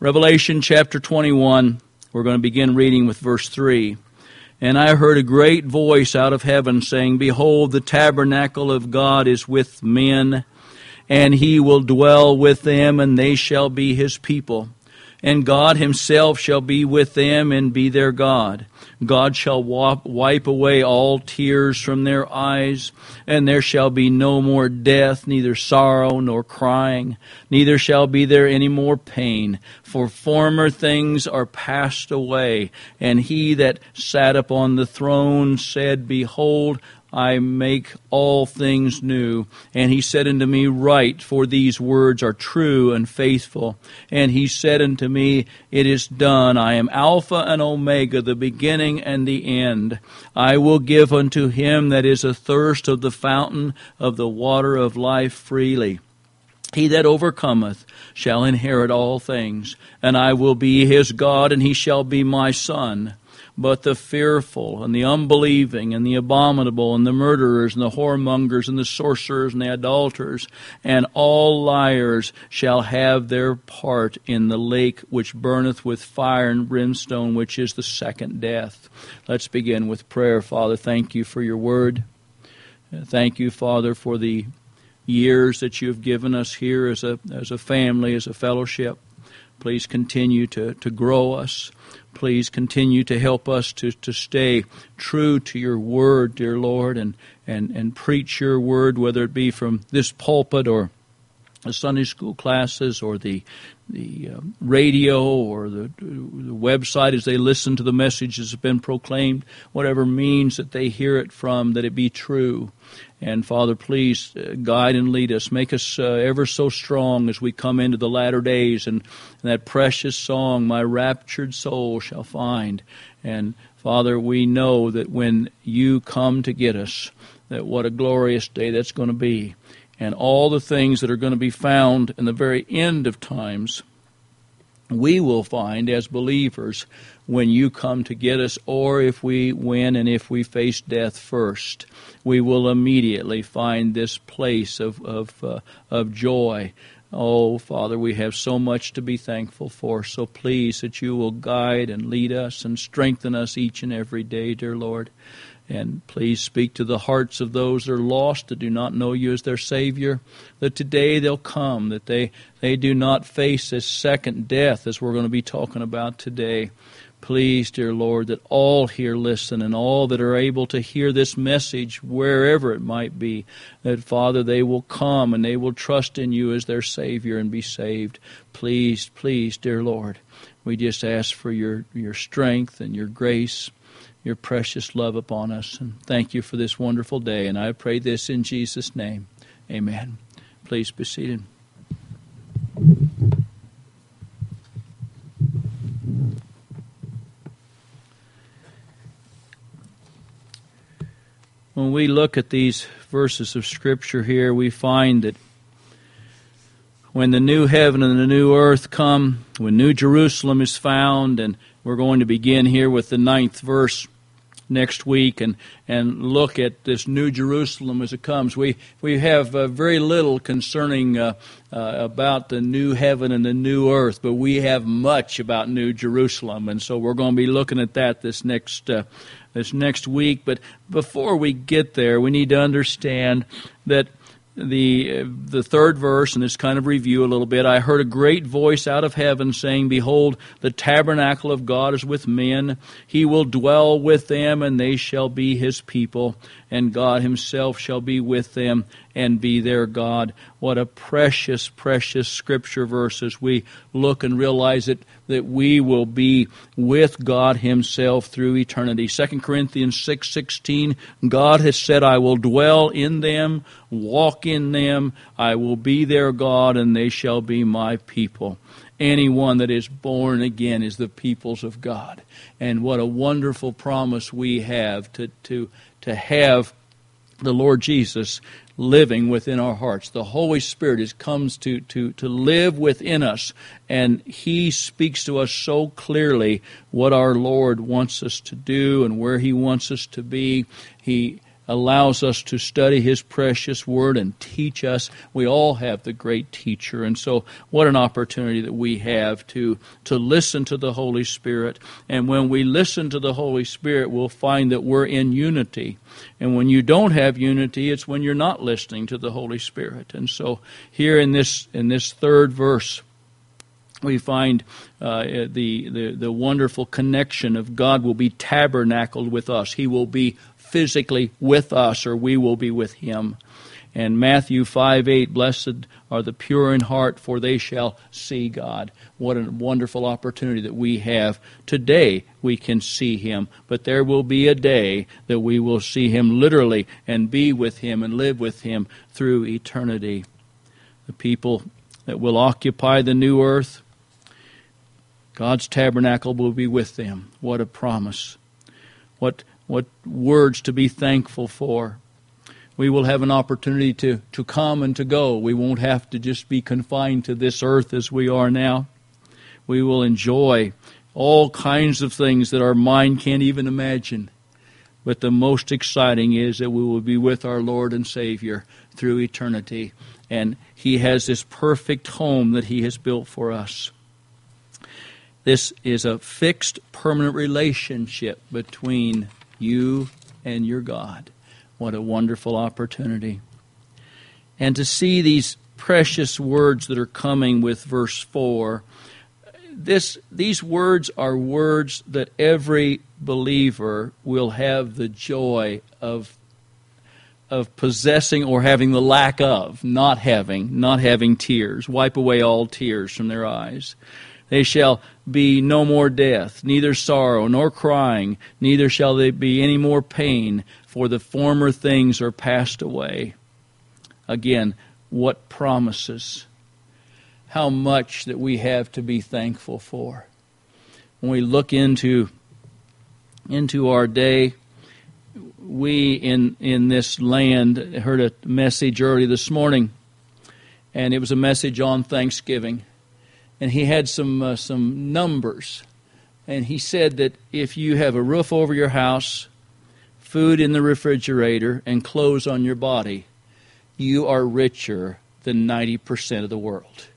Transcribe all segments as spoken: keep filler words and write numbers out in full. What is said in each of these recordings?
Revelation chapter twenty-one, we're going to begin reading with verse three. And I heard a great voice out of heaven saying, Behold, the tabernacle of God is with men, and he will dwell with them, and they shall be his people. And God himself shall be with them and be their God. God shall wipe away all tears from their eyes, and there shall be no more death, neither sorrow nor crying, neither shall be there any more pain. For former things are passed away. And he that sat upon the throne said, Behold, I make all things new. And he said unto me, Write, for these words are true and faithful. And he said unto me, It is done. I am Alpha and Omega, the beginning and the end. I will give unto him that is athirst of the fountain of the water of life freely. He that overcometh shall inherit all things, and I will be his God, and he shall be my son. But the fearful, and the unbelieving, and the abominable, and the murderers, and the whoremongers, and the sorcerers, and the idolaters, and all liars shall have their part in the lake which burneth with fire and brimstone, which is the second death. Let's begin with prayer. Father, thank you for your word. Thank you, Father, for the years that you have given us here as a as a family, as a fellowship. Please continue to, to grow us. Please continue to help us to, to stay true to your word, dear Lord, and, and, and preach your word, whether it be from this pulpit or the Sunday school classes or the the uh, radio or the, the website as they listen to the messages that have been proclaimed, whatever means that they hear it from, that it be true. And Father, please uh, guide and lead us. Make us uh, ever so strong as we come into the latter days. And, and that precious song, My Raptured Soul Shall Find. And Father, we know that when you come to get us, that what a glorious day that's going to be. And all the things that are going to be found in the very end of times, we will find as believers when you come to get us, or if we win and if we face death first, we will immediately find this place of of, uh, of joy. Oh, Father, we have so much to be thankful for. So please that you will guide and lead us and strengthen us each and every day, dear Lord. And please speak to the hearts of those that are lost, that do not know you as their Savior, that today they'll come, that they, they do not face this second death as we're going to be talking about today. Please, dear Lord, that all here listen and all that are able to hear this message, wherever it might be, that, Father, they will come and they will trust in you as their Savior and be saved. Please, please, dear Lord, we just ask for your, your strength and your grace, your precious love upon us. And thank you for this wonderful day. And I pray this in Jesus' name. Amen. Please be seated. When we look at these verses of Scripture here, we find that when the new heaven and the new earth come, when New Jerusalem is found, and we're going to begin here with the ninth verse next week and, and look at this New Jerusalem as it comes. We we have uh, very little concerning uh, uh, about the new heaven and the new earth, but we have much about New Jerusalem, and so we're going to be looking at that this next uh, this next week. But before we get there, we need to understand that the uh, the third verse, and this kind of review a little bit, I heard a great voice out of heaven saying, Behold, the tabernacle of God is with men. He will dwell with them, and they shall be his people, and God himself shall be with them and be their God. What a precious, precious Scripture verse as we look and realize it, that we will be with God himself through eternity. Second Corinthians six sixteen, God has said, I will dwell in them, walk in them, I will be their God, and they shall be my people. Anyone that is born again is the peoples of God. And what a wonderful promise we have to, to, to have the Lord Jesus living within our hearts. The Holy Spirit is, comes to, to, to live within us, and He speaks to us so clearly what our Lord wants us to do and where He wants us to be. He allows us to study His precious Word and teach us. We all have the great teacher, and so what an opportunity that we have to, to listen to the Holy Spirit. And when we listen to the Holy Spirit, we'll find that we're in unity. And when you don't have unity, it's when you're not listening to the Holy Spirit. And so here in this in this third verse, we find uh, the, the the wonderful connection of God will be tabernacled with us. He will be physically with us, or we will be with Him. And Matthew five eight, blessed are the pure in heart, for they shall see God. What a wonderful opportunity that we have. Today we can see Him, but there will be a day that we will see Him literally and be with Him and live with Him through eternity. The people that will occupy the new earth, God's tabernacle will be with them. What a promise. What what words to be thankful for. We will have an opportunity to, to come and to go. We won't have to just be confined to this earth as we are now. We will enjoy all kinds of things that our mind can't even imagine. But the most exciting is that we will be with our Lord and Savior through eternity. And He has this perfect home that He has built for us. This is a fixed, permanent relationship between you and your God. What a wonderful opportunity. And to see these precious words that are coming with verse four, this, these words are words that every believer will have the joy of, of possessing or having the lack of, not having, not having tears. Wipe away all tears from their eyes. They shall be no more death, neither sorrow nor crying, neither shall there be any more pain, for the former things are passed away. Again, what promises. How much that we have to be thankful for. When we look into, into our day, we in, in this land heard a message early this morning, and it was a message on Thanksgiving. And he had some uh, some numbers. And he said that if you have a roof over your house, food in the refrigerator, and clothes on your body, you are richer than ninety percent of the world.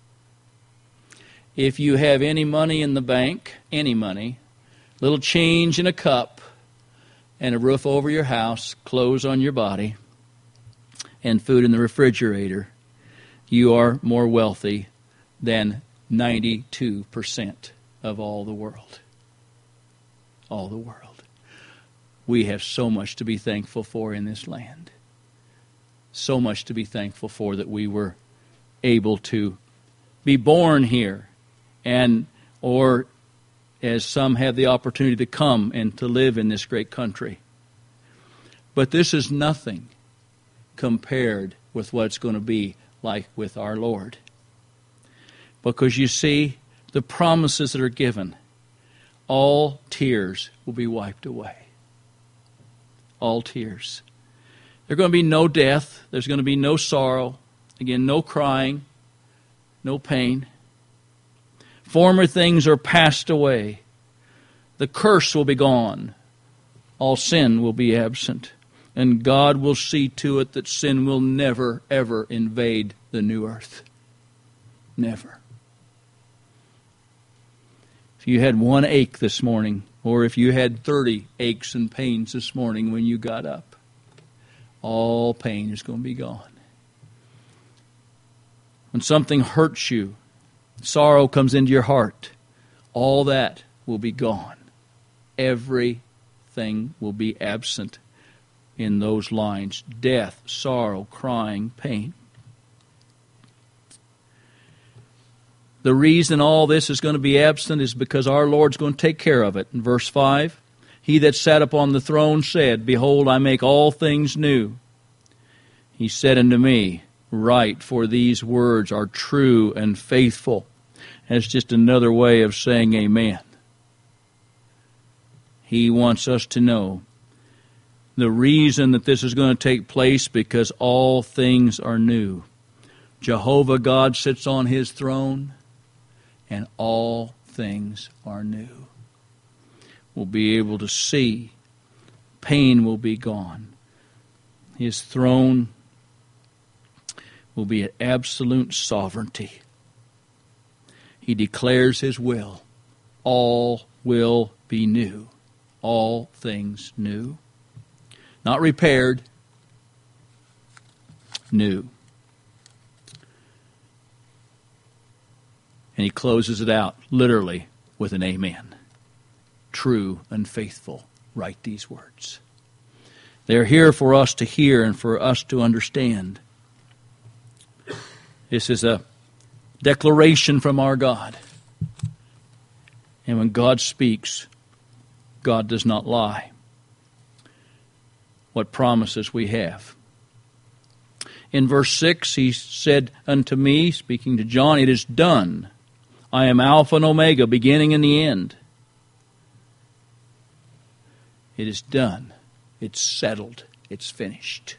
If you have any money in the bank, any money, little change in a cup, and a roof over your house, clothes on your body, and food in the refrigerator, you are more wealthy than ninety-two percent of all the world. All the world. We have so much to be thankful for in this land. So much to be thankful for that we were able to be born here, and or as some have the opportunity to come and to live in this great country. But this is nothing compared with what it's going to be like with our Lord. Because you see, the promises that are given, all tears will be wiped away. All tears. There's going to be no death. There's going to be no sorrow. Again, no crying, no pain. Former things are passed away. The curse will be gone. All sin will be absent. And God will see to it that sin will never, ever invade the new earth. Never. If you had one ache this morning, or if you had thirty aches and pains this morning when you got up, all pain is going to be gone. When something hurts you, sorrow comes into your heart, all that will be gone. Everything will be absent in those lines. Death, sorrow, crying, pain. The reason all this is going to be absent is because our Lord's going to take care of it. In verse five, He that sat upon the throne said, Behold, I make all things new. He said unto me, Write, for these words are true and faithful. That's just another way of saying amen. He wants us to know the reason that this is going to take place, because all things are new. Jehovah God sits on His throne, and all things are new. We'll be able to see. Pain will be gone. His throne will be at absolute sovereignty. He declares His will. All will be new. All things new. Not repaired, new. And He closes it out, literally, with an amen. True and faithful, write these words. They're here for us to hear and for us to understand. This is a declaration from our God. And when God speaks, God does not lie. What promises we have. In verse six, He said unto me, speaking to John, it is done. I am Alpha and Omega, beginning and the end. It is done. It's settled. It's finished.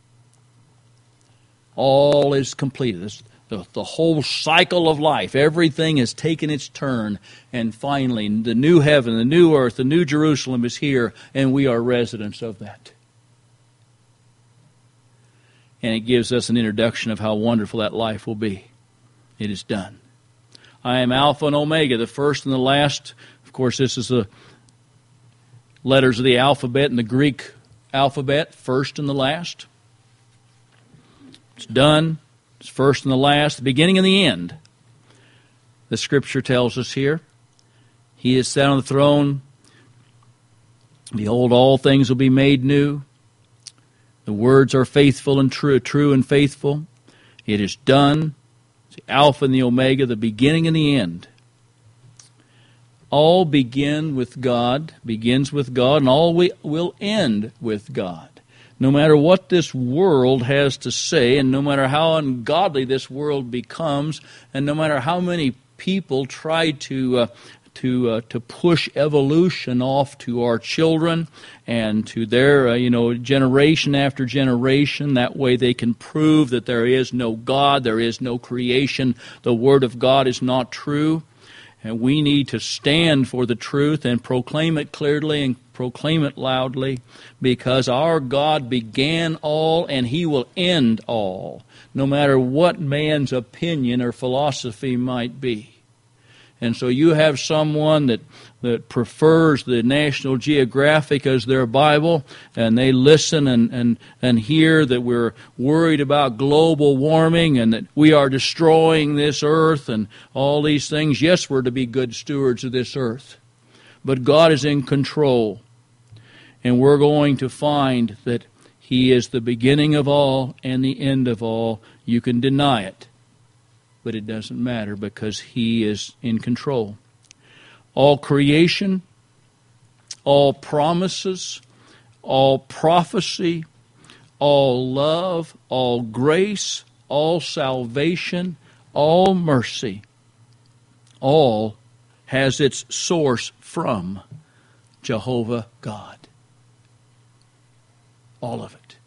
All is completed. This, the, the whole cycle of life, everything has taken its turn. And finally, the new heaven, the new earth, the new Jerusalem is here, and we are residents of that. And it gives us an introduction of how wonderful that life will be. It is done. I am Alpha and Omega, the first and the last. Of course, this is the letters of the alphabet in the Greek alphabet, first and the last. It's done. It's first and the last, the beginning and the end. The Scripture tells us here. He is sat on the throne. Behold, all things will be made new. The words are faithful and true, true and faithful. It is done. It's the Alpha and the Omega, the beginning and the end. All begin with God, begins with God, and all we will end with God. No matter what this world has to say, and no matter how ungodly this world becomes, and no matter how many people try to uh, to uh, to push evolution off to our children and to their uh, you know generation after generation, that way they can prove that there is no God, there is no creation, the Word of God is not true. And we need to stand for the truth and proclaim it clearly and proclaim it loudly, because our God began all and He will end all, no matter what man's opinion or philosophy might be. And so you have someone that, that prefers the National Geographic as their Bible, and they listen and, and, and hear that we're worried about global warming and that we are destroying this earth and all these things. Yes, we're to be good stewards of this earth, but God is in control, and we're going to find that He is the beginning of all and the end of all. You can deny it, but it doesn't matter because He is in control. All creation, all promises, all prophecy, all love, all grace, all salvation, all mercy, all has its source from Jehovah God. All of it.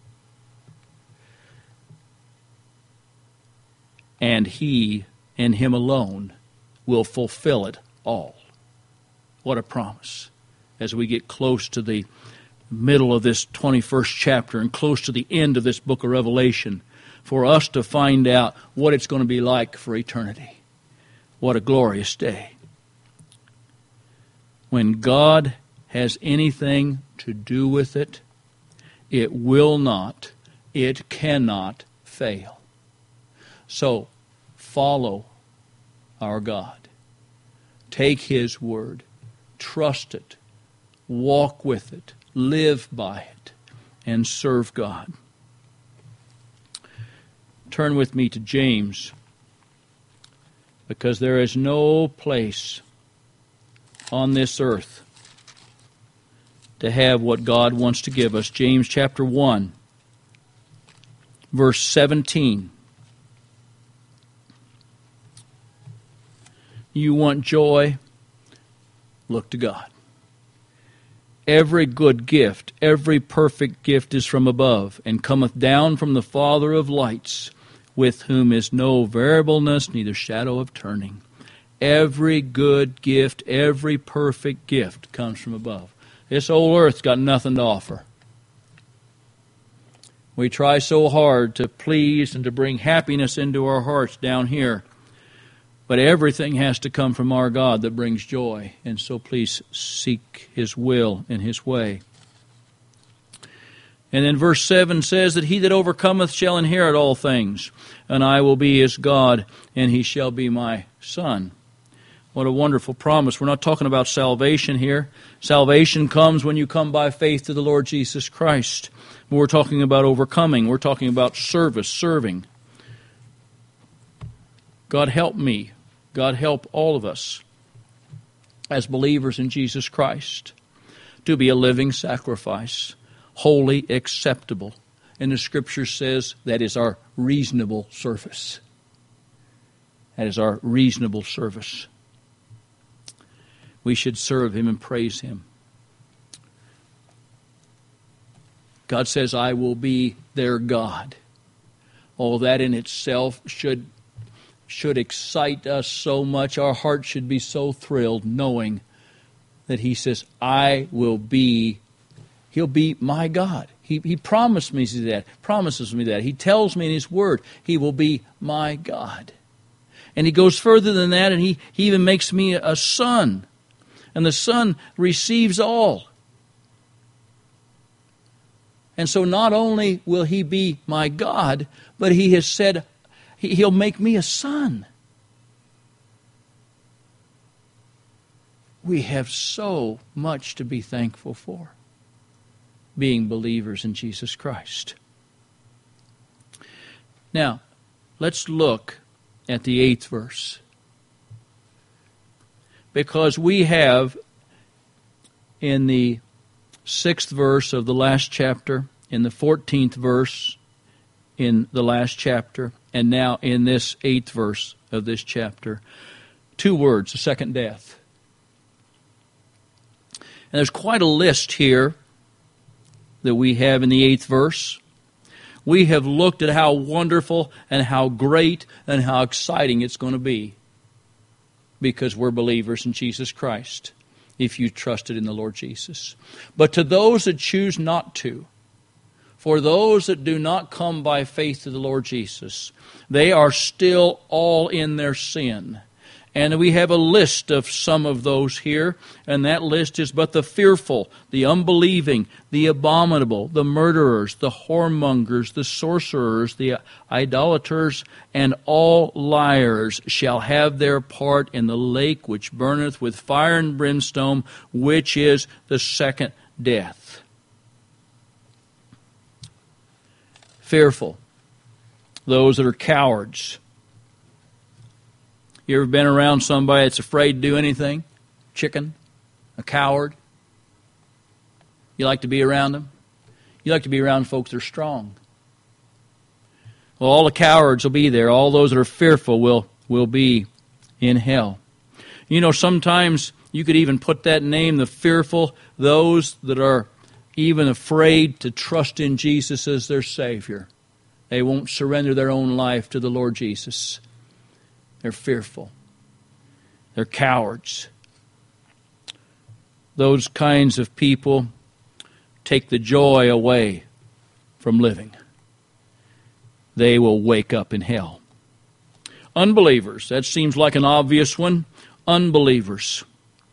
And He and Him alone will fulfill it all. What a promise. As we get close to the middle of this twenty-first chapter and close to the end of this book of Revelation, for us to find out what it's going to be like for eternity. What a glorious day. When God has anything to do with it, it will not, it cannot fail. So, follow our God. Take His word. Trust it. Walk with it. Live by it. And serve God. Turn with me to James, because there is no place on this earth to have what God wants to give us. James chapter one, verse seventeen. You want joy? Look to God. Every good gift, every perfect gift is from above, and cometh down from the Father of lights, with whom is no variableness, neither shadow of turning. Every good gift, every perfect gift comes from above. This old earth's got nothing to offer. We try so hard to please and to bring happiness into our hearts down here. But everything has to come from our God that brings joy. And so please seek His will and His way. And then verse seven says that he that overcometh shall inherit all things, and I will be his God, and he shall be my son. What a wonderful promise. We're not talking about salvation here. Salvation comes when you come by faith to the Lord Jesus Christ. But we're talking about overcoming. We're talking about service, serving. God help me. God help all of us as believers in Jesus Christ to be a living sacrifice, holy, acceptable. And the Scripture says that is our reasonable service. That is our reasonable service. We should serve Him and praise Him. God says, I will be their God. All that in itself should, should excite us so much. Our hearts should be so thrilled knowing that He says, I will be, He'll be my God. He, he promised me that, promises me that. He tells me in His Word, He will be my God. And He goes further than that, and He, he even makes me a son. And the Son receives all. And so not only will He be my God, but He has said He'll make me a son. We have so much to be thankful for, being believers in Jesus Christ. Now, let's look at the eighth verse. Because we have, in the sixth verse of the last chapter, in the fourteenth verse in the last chapter, and now in this eighth verse of this chapter, two words, the second death. And there's quite a list here that we have in the eighth verse. We have looked at how wonderful and how great and how exciting it's going to be, because we're believers in Jesus Christ, if you trusted in the Lord Jesus. But to those that choose not to, for those that do not come by faith to the Lord Jesus, they are still all in their sin. And we have a list of some of those here, and that list is, but the fearful, the unbelieving, the abominable, the murderers, the whoremongers, the sorcerers, the idolaters, and all liars shall have their part in the lake which burneth with fire and brimstone, which is the second death. Fearful, those that are cowards. You ever been around somebody that's afraid to do anything? Chicken? A coward? You like to be around them? You like to be around folks that are strong. Well, all the cowards will be there. All those that are fearful will, will be in hell. You know, sometimes you could even put that name, the fearful, those that are even afraid to trust in Jesus as their Savior. They won't surrender their own life to the Lord Jesus. They're fearful. They're cowards. Those kinds of people take the joy away from living. They will wake up in hell. Unbelievers. That seems like an obvious one. Unbelievers.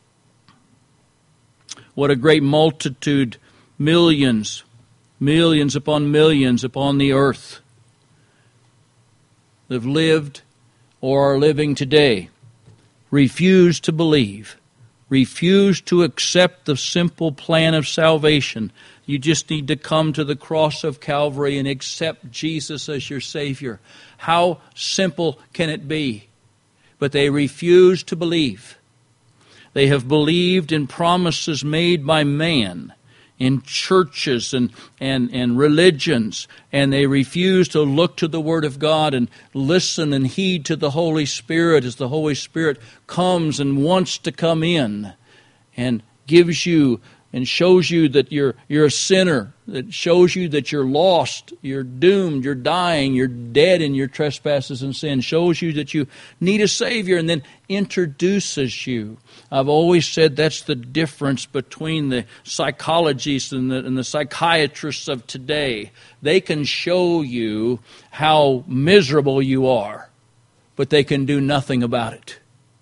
What a great multitude, millions, millions upon millions upon the earth that have lived or are living today, refuse to believe, refuse to accept the simple plan of salvation. You just need to come to the cross of Calvary and accept Jesus as your Savior. How simple can it be? But they refuse to believe. They have believed in promises made by man, in churches and, and, and religions, and they refuse to look to the Word of God and listen and heed to the Holy Spirit as the Holy Spirit comes and wants to come in and gives you and shows you that you're you're a sinner, that shows you that you're lost, you're doomed, you're dying, you're dead in your trespasses and sin, shows you that you need a Savior, and then introduces you. I've always said that's the difference between the psychologists and the, and the psychiatrists of today. They can show you how miserable you are, but they can do nothing about it.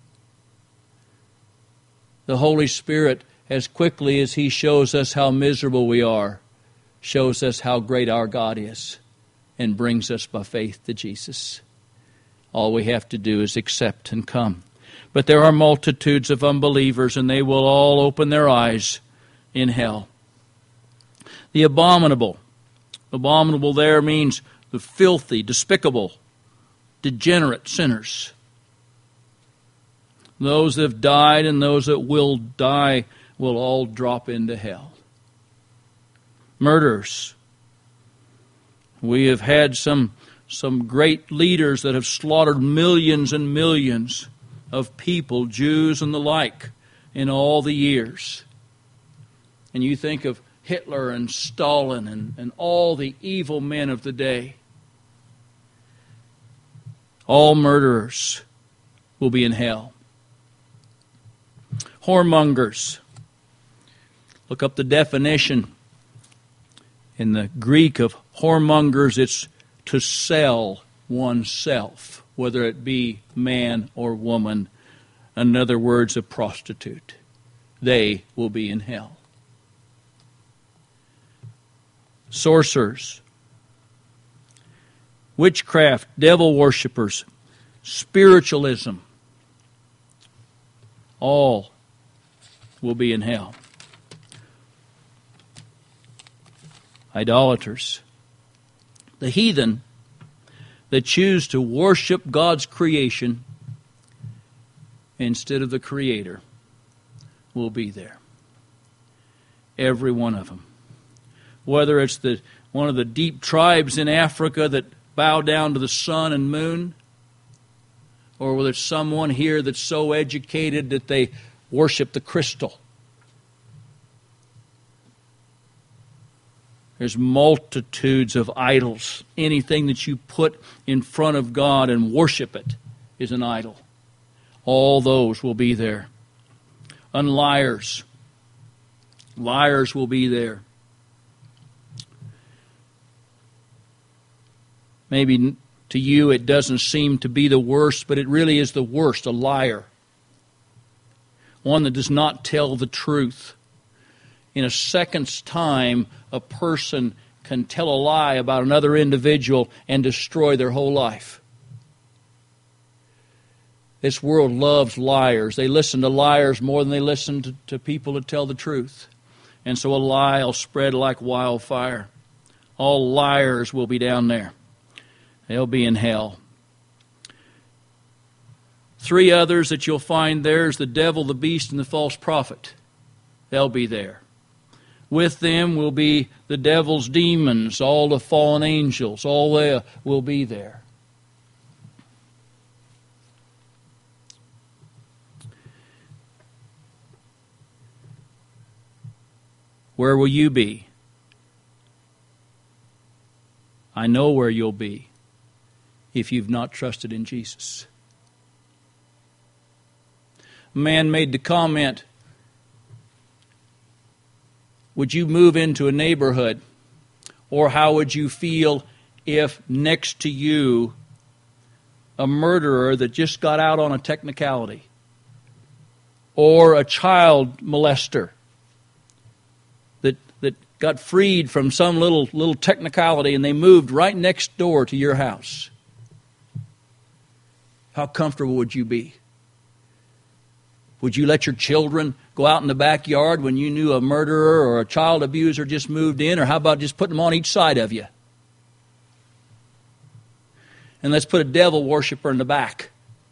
The Holy Spirit, as quickly as He shows us how miserable we are, shows us how great our God is and brings us by faith to Jesus. All we have to do is accept and come. But there are multitudes of unbelievers, and they will all open their eyes in hell. The abominable. Abominable there means the filthy, despicable, degenerate sinners. Those that have died and those that will die will all drop into hell. Murderers. We have had some, some great leaders that have slaughtered millions and millions of people, Jews and the like, in all the years. And you think of Hitler and Stalin and, and all the evil men of the day. All murderers will be in hell. Whoremongers. Look up the definition. In the Greek of whoremongers, it's to sell oneself, whether it be man or woman. In other words, a prostitute. They will be in hell. Sorcerers, witchcraft, devil worshippers, spiritualism, all will be in hell. Idolaters, the heathen that choose to worship God's creation instead of the Creator, will be there. Every one of them. Whether it's the one of the deep tribes in Africa that bow down to the sun and moon, or whether it's someone here that's so educated that they worship the crystal. There's multitudes of idols. Anything that you put in front of God and worship it is an idol. All those will be there. And liars. Liars will be there. Maybe to you it doesn't seem to be the worst, but it really is the worst, a liar. One that does not tell the truth. In a second's time, a person can tell a lie about another individual and destroy their whole life. This world loves liars. They listen to liars more than they listen to, to people that tell the truth. And so a lie will spread like wildfire. All liars will be down there. They'll be in hell. Three others that you'll find there is the devil, the beast, and the false prophet. They'll be there. With them will be the devil's demons, all the fallen angels. All they will be there. Where will you be? I know where you'll be if you've not trusted in Jesus. A man made the comment, would you move into a neighborhood? Or how would you feel if next to you a murderer that just got out on a technicality? Or a child molester that that got freed from some little little technicality and they moved right next door to your house? How comfortable would you be? Would you let your children go out in the backyard when you knew a murderer or a child abuser just moved in? Or how about just putting them on each side of you? And let's put a devil worshiper in the back.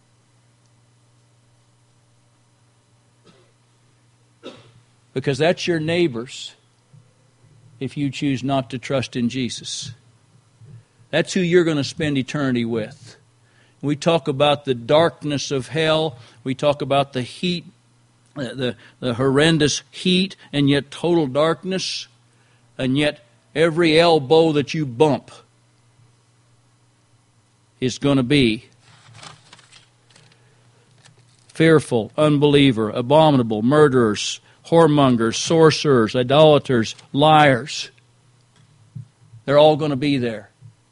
Because that's your neighbors if you choose not to trust in Jesus. That's who you're going to spend eternity with. We talk about the darkness of hell. We talk about the heat the, the horrendous heat, and yet total darkness, and yet every elbow that you bump is going to be fearful, unbeliever, abominable, murderers, whoremongers, sorcerers, idolaters, liars. They're all going to be there.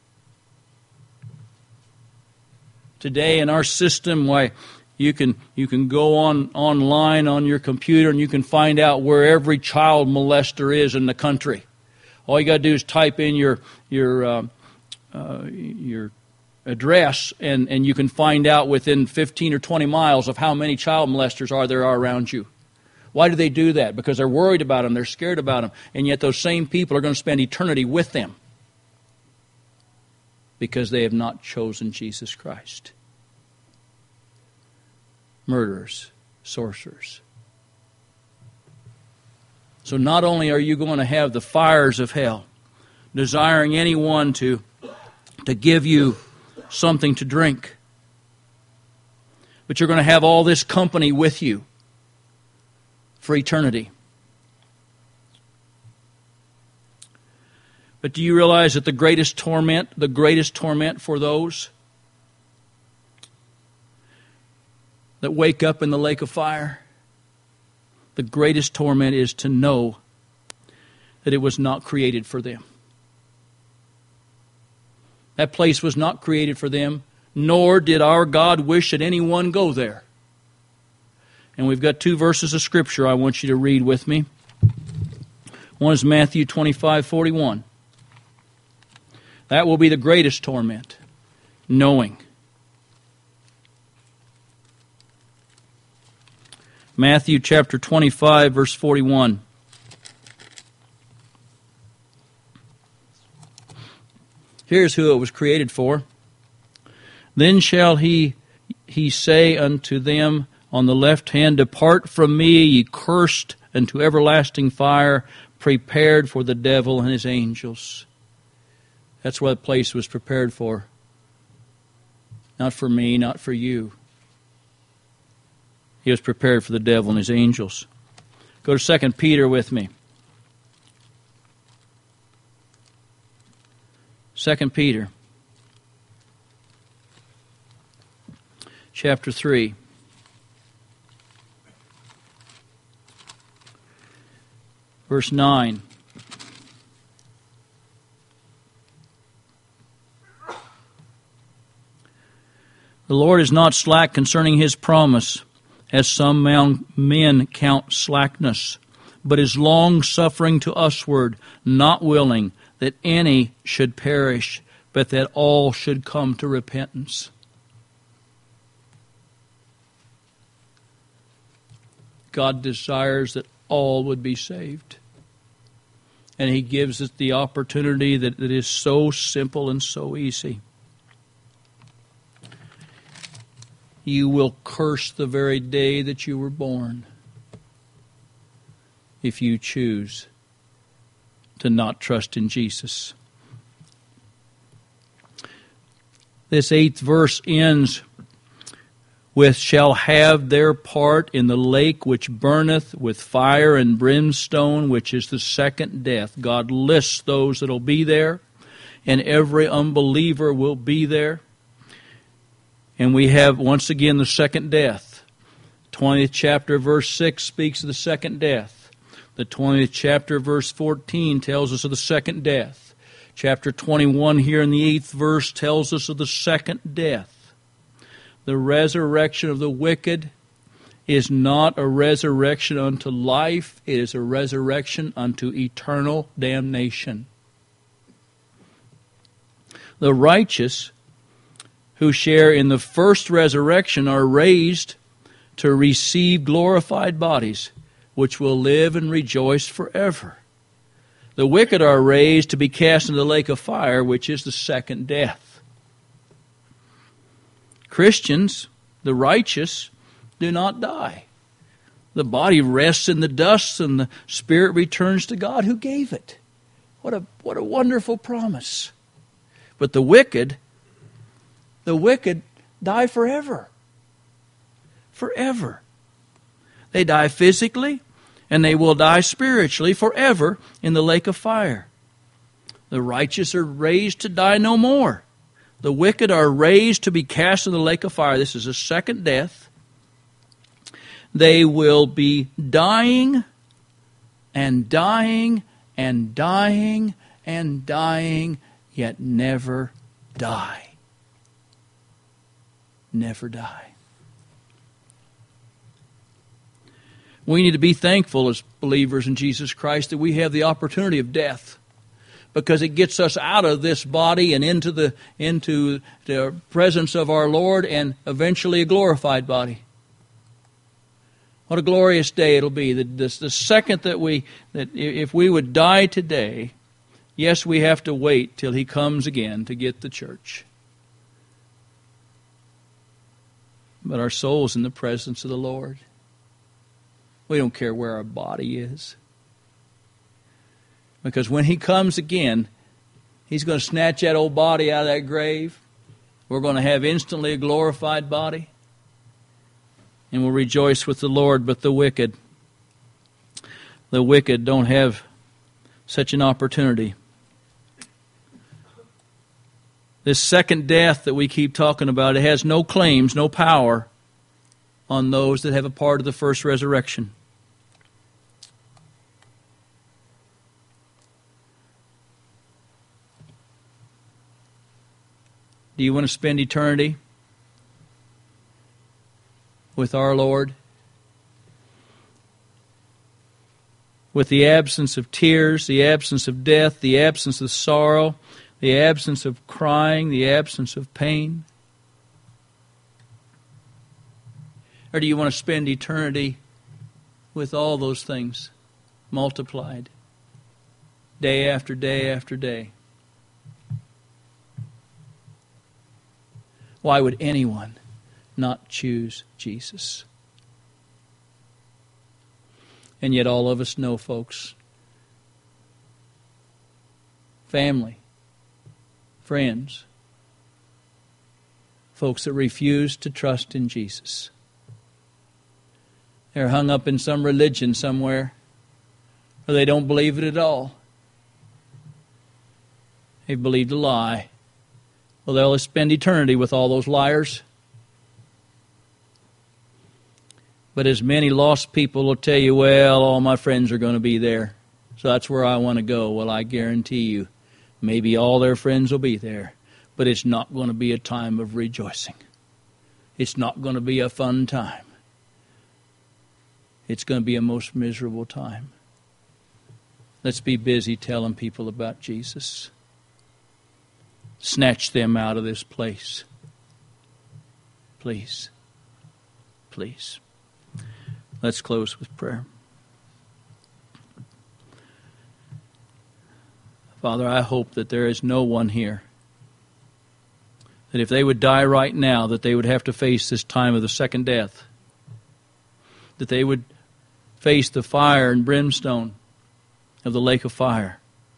Today in our system, why you can you can go on online on your computer and you can find out where every child molester is in the country. All you got to do is type in your your uh, uh, your address, and, and you can find out within fifteen or twenty miles of how many child molesters are there are around you. Why do they do that? Because they're worried about them, they're scared about them, and yet those same people are going to spend eternity with them because they have not chosen Jesus Christ. Murderers, sorcerers. So not only are you going to have the fires of hell, desiring anyone to, to give you something to drink, but you're going to have all this company with you for eternity. But do you realize that the greatest torment, the greatest torment for those that wake up in the lake of fire, the greatest torment is to know that it was not created for them. That place was not created for them, nor did our God wish that anyone go there. And we've got two verses of Scripture I want you to read with me. One is Matthew twenty-five forty-one. That will be the greatest torment, knowing. Matthew chapter twenty-five, verse forty-one. Here's who it was created for. Then shall he, he say unto them on the left hand, Depart from me, ye cursed, unto everlasting fire, prepared for the devil and his angels. That's what the place was prepared for. Not for me, not for you. He was prepared for the devil and his angels. Go to Second Peter with me. Second Peter, chapter three. Verse nine. The Lord is not slack concerning His promise, as some men count slackness, but is long-suffering to usward, not willing that any should perish, but that all should come to repentance. God desires that all would be saved. And He gives us the opportunity that, that is so simple and so easy. You will curse the very day that you were born if you choose to not trust in Jesus. This eighth verse ends with, shall have their part in the lake which burneth with fire and brimstone, which is the second death. God lists those that will be there, and every unbeliever will be there. And we have, once again, the second death. twentieth chapter, verse six speaks of the second death. The twentieth chapter, verse fourteen tells us of the second death. Chapter twenty-one here in the eighth verse tells us of the second death. The resurrection of the wicked is not a resurrection unto life. It is a resurrection unto eternal damnation. The righteous who share in the first resurrection are raised to receive glorified bodies, which will live and rejoice forever. The wicked are raised to be cast into the lake of fire, which is the second death. Christians, the righteous, do not die. The body rests in the dust and the spirit returns to God who gave it. What a, what a wonderful promise. But the wicked, the wicked die forever. Forever. They die physically, and they will die spiritually forever in the lake of fire. The righteous are raised to die no more. The wicked are raised to be cast in the lake of fire. This is a second death. They will be dying and dying and dying and dying, yet never die. Never die. We need to be thankful as believers in Jesus Christ that we have the opportunity of death, because it gets us out of this body and into the into the presence of our Lord, and eventually a glorified body. What a glorious day it'll be. The, the, the second that we that if we would die today, yes, we have to wait till He comes again to get the church. But our soul's in the presence of the Lord. We don't care where our body is. Because when He comes again, He's going to snatch that old body out of that grave. We're going to have instantly a glorified body. And we'll rejoice with the Lord. But the wicked, the wicked don't have such an opportunity. This second death that we keep talking about, it has no claims, no power on those that have a part of the first resurrection. Do you want to spend eternity with our Lord? With the absence of tears, the absence of death, the absence of sorrow, the absence of crying, the absence of pain? Or do you want to spend eternity with all those things multiplied, day after day after day? Why would anyone not choose Jesus? And yet all of us know, folks, family, friends, folks that refuse to trust in Jesus. They're hung up in some religion somewhere, or they don't believe it at all. They believed a lie. Well, they'll spend eternity with all those liars. But as many lost people will tell you, well, all my friends are going to be there, so that's where I want to go. Well, I guarantee you, maybe all their friends will be there, but it's not going to be a time of rejoicing. It's not going to be a fun time. It's going to be a most miserable time. Let's be busy telling people about Jesus. Snatch them out of this place. Please. Please. Let's close with prayer. Father, I hope that there is no one here that if they would die right now, that they would have to face this time of the second death. That they would face the fire and brimstone of the lake of fire.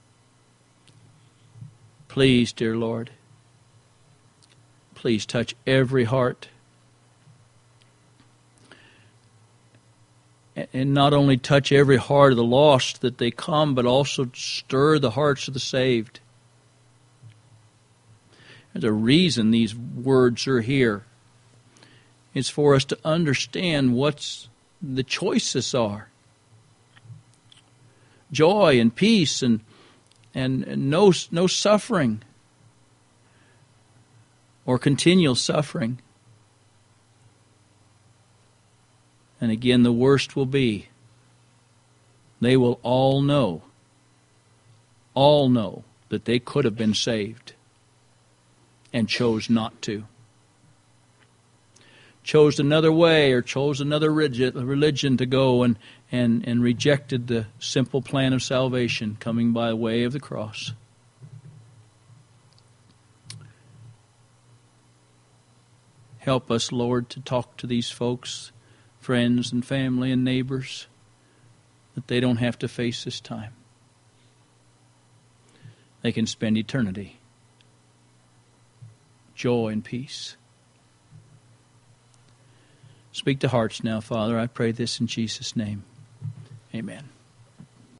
Please, dear Lord, please touch every heart. And not only touch every heart of the lost that they come, but also stir the hearts of the saved. There's a reason these words are here. It's for us to understand what the choices are. Joy and peace and and, and no, no suffering or continual suffering. And again, the worst will be, they will all know, all know that they could have been saved and chose not to. Chose another way or chose another religion to go and, and, and rejected the simple plan of salvation coming by way of the cross. Help us, Lord, to talk to these folks, friends and family and neighbors, that they don't have to face this time. They can spend eternity. Joy and peace. Speak to hearts now, Father. I pray this in Jesus' name. Amen.